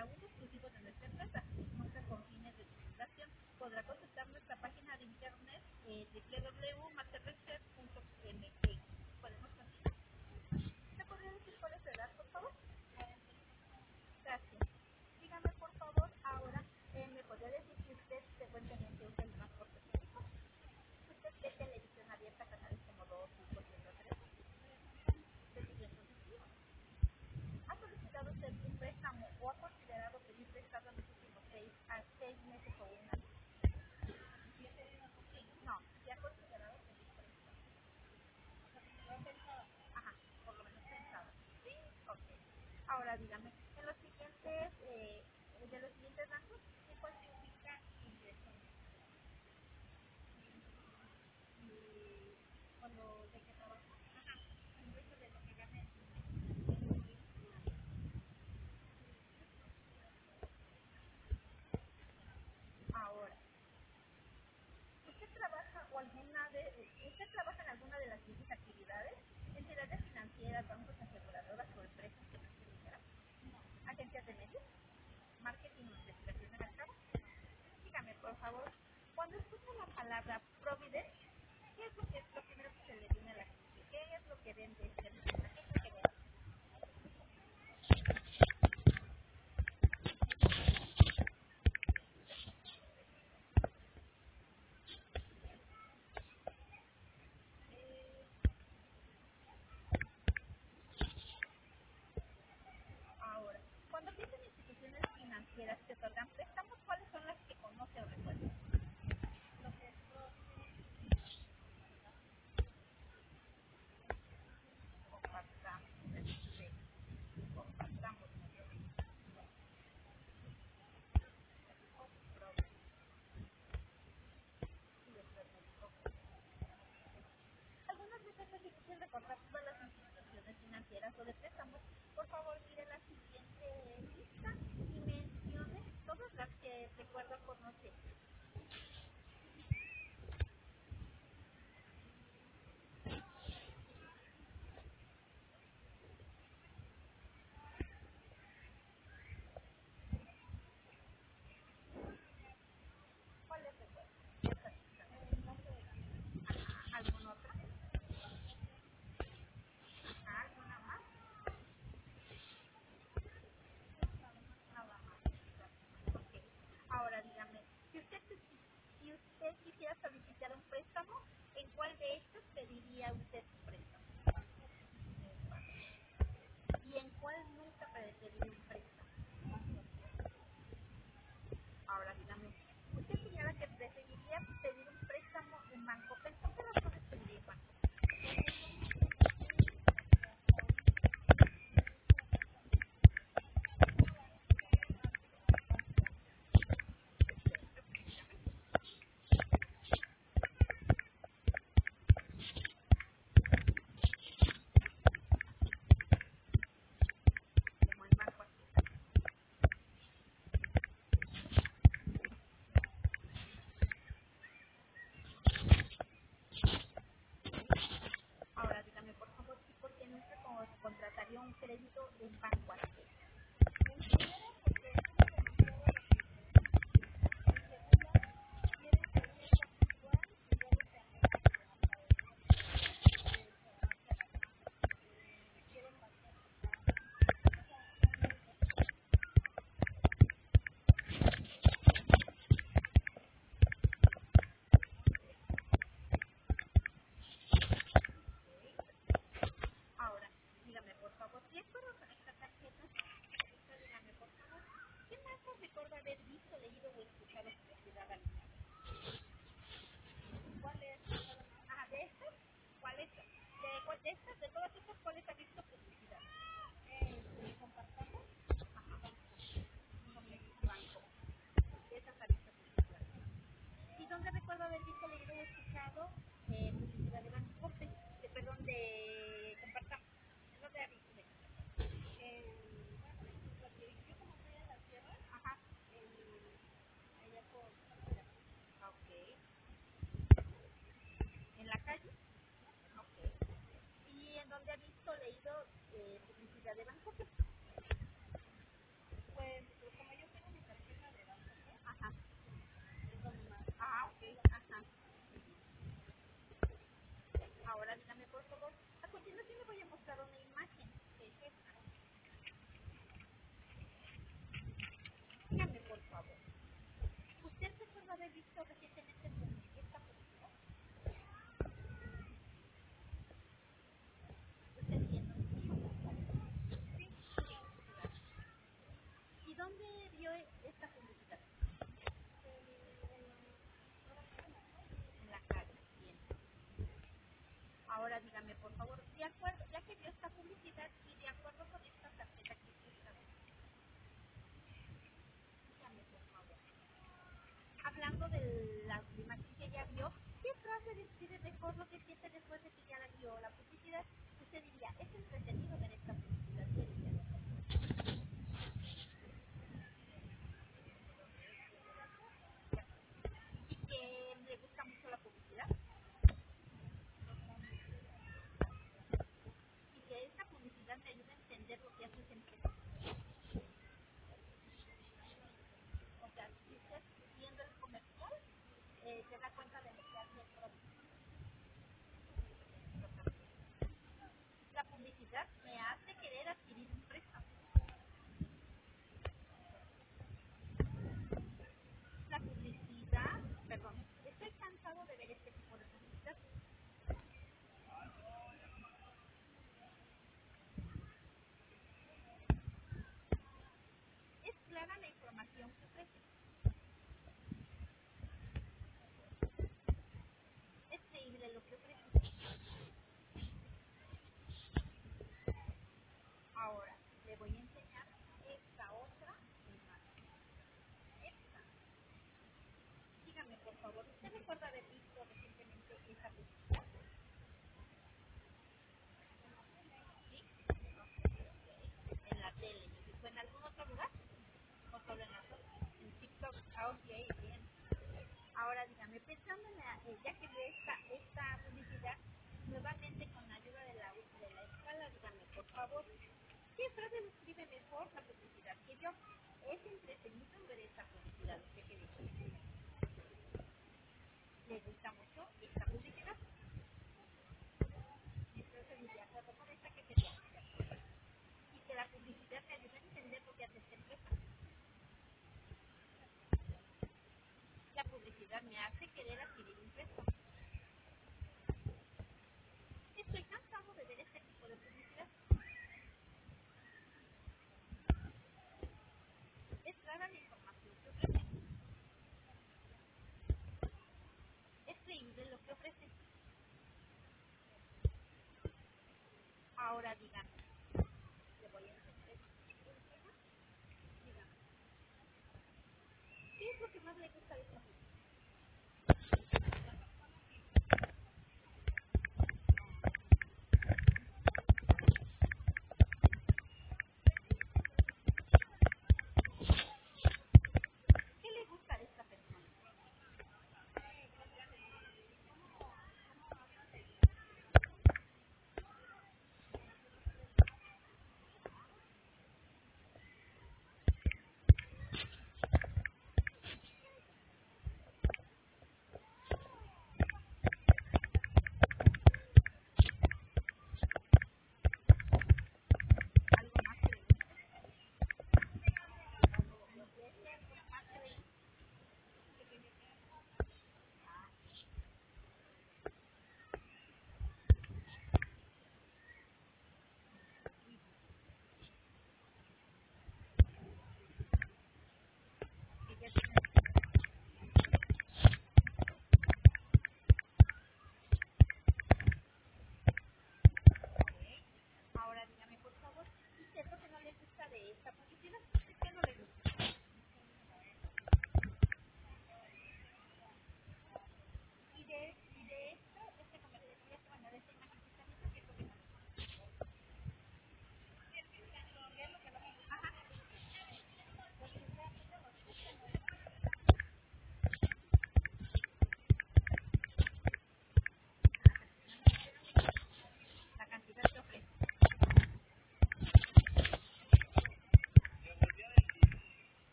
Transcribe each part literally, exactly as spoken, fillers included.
para uso exclusivo de nuestra empresa, nunca con fines de divulgación. Podrá consultar nuestra página de internet eh, doble u doble u doble u punto masterresearch punto m x. ¿Podemos continuar? ¿Me podría decir cuál es su edad, por favor? Gracias. Dígame, por favor, ahora, eh, ¿me podría decir si usted frecuentemente usa el transporte público? ¿Usted ve televisión abierta, canales como dos, cinco, ciento tres? ¿De siguiente sentido? ¿Ha solicitado usted un préstamo o ha considerado pedir prestado en los últimos seis a seis meses o un año? Sí, no, ¿se ha considerado pedir préstamo? Ajá, por lo menos pensado. Sí, ok. Ahora dígame, en los siguientes, eh, de los siguientes rangos, ¿en cuál se ubica ingreso? Y cuando de qué trabaja, ajá, ingreso de lo que gane. Ahora, ¿usted trabaja o alguna de, usted trabaja en alguna de las siguientes actividades? Entidades financieras, bancos, aseguradoras o empresas que no se dijeran, agencias de medios, marketing o investigación de mercado. Dígame, por favor, cuando escucha la palabra Providence, ¿qué es lo que es lo primero que se le viene a la mente? ¿Qué es lo que vende este empresa? ¿Qué es lo que vende? Ahora, cuando piensan instituciones financieras que otorgan préstamos, ¿cuáles son las que conoce o recuerda? Lo que es compartamos, compartamos, algunas veces es difícil recordar todas las instituciones financieras o de préstamos. Por favor, mire la siguiente lista y mencione todas las que recuerda o conoce. ¿Cuáles recuerda? ¿Alguna otra? ¿Alguna más? Nada más. Okay. Ahora dígame, si usted, si usted quisiera solicitar un préstamo, ¿en cuál de estos pediría usted su préstamo? ¿Y en cuál nunca pediría un préstamo? Ahora dígame, usted señala que preferiría pedir un préstamo en banco, pero ¿por qué razones pediría en banco? Como en banco así. Ahora dígame, por favor, ¿y por qué nunca contrataría un crédito en banco así? Ahora, dígame, por favor, ¿de acuerdo con esta tarjeta? Dígame, por favor, ¿qué más nos recuerda haber visto, leído o escuchado publicidad alguna vez? ¿Cuál es? Ah, ¿de estas? ¿Cuál es? ¿De, cuál, de estas, de todas estas, cuáles ha visto publicidad? Eh, ¿compartamos? Ajá, banco. De esas ha visto publicidad. ¿Y dónde recuerdo haber visto, leído o escuchado eh, publicidad de banco? De, de, perdón, de compartamos. ¿Dónde ha visto? Eh, yo como estoy en la sierra, ajá, en, allá por, ok, en la calle, ok, y en donde ha visto, leído visto recientemente esta publicidad? ¿Usted entiende? Sí. ¿Y dónde vio esta publicidad? En la calle. Bien. Ahora dígame, por favor, de acuerdo, ya que vio esta publicidad y de acuerdo con esta tarjeta que usted está viendo, dígame, por favor. Hablando de la imagen que ya vio, ¿qué frase describe mejor lo que siente después de que ya la vio la publicidad? Usted diría, es entretenido ver esta publicidad. ¿Qué diría? ¿Y que le gusta mucho la publicidad? ¿Y que esta publicidad me ayuda a entender lo que hace esa empresa? O sea, si usted viendo el comercial, eh, se da cuenta de lo que hace el producto. La publicidad me hace querer adquirir un préstamo. La publicidad, perdón, estoy cansado de ver este tipo de publicidad. Es clara la información que ofrece. Es creíble lo que ofrece. Ahora, le voy a enseñar esta otra imagen. Esta. Dígame, por favor, ¿usted recuerda haber visto recientemente esta publicidad? ¿Sí? En la tele. ¿Y fue en algún otro lugar? ¿O solo en la tele? En TikTok. Ah, ok, bien. Ahora dígame, pensando en la, eh, ya que vio esta, esta publicidad, nuevamente con la ayuda de la, de la escala, dígame, por favor, ¿qué frase describe mejor la publicidad que yo? Es entretenido ver esta publicidad. ¿Usted qué dice? ¿Le gusta mucho esta publicidad? Entonces, de acuerdo con esta, ¿qué sería? Y que la publicidad me ayuda a entender lo que hace esta empresa. La publicidad me hace querer adquirir un préstamo. Estoy cansado de ver este tipo de publicidad. Es clara la información que ofrece. Es creíble lo que ofrece. Ahora díganme, le voy a entender. Díganme, ¿qué es lo que más le gusta de esta película? ¿Qué le gusta de esta persona?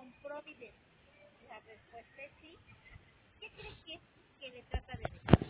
con Providence? La respuesta es sí. ¿Qué cree que, que le trata de decir?